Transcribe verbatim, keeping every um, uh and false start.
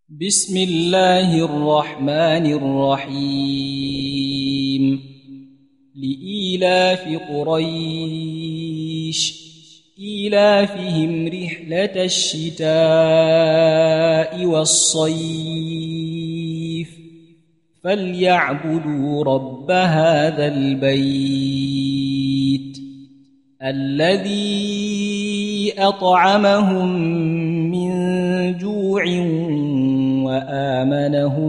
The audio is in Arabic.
بسم الله الرحمن الرحيم لإيلاف قريش إيلافهم رحلة الشتاء والصيف فليعبدوا رب هذا البيت الذي أطعمهم من جوع وآمنهم